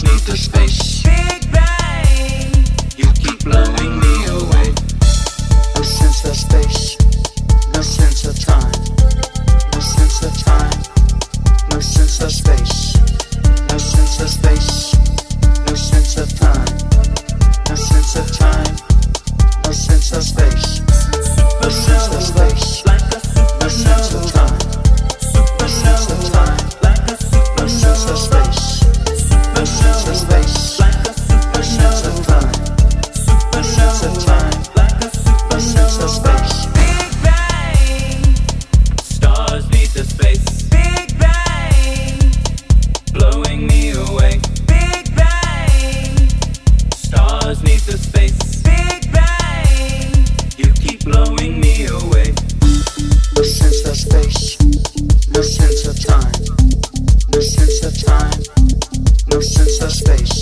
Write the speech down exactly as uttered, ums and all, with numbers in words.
need the space. Big bang, you keep blowing me away. No sense of space, no sense of time, no sense of time, no sense of space, no sense of space, no sense of time, no sense of time, no sense of space, no sense of space, no sense of time, no sense of time, no sense of space, no sense of space, no sense of time, no sense of time, no sense of space. Big bang, stars need the space. Big bang, blowing me away. Big bang, stars need the space. Big bang, you keep blowing me away. No sense of space, no sense of time, no sense of time, no sense of space.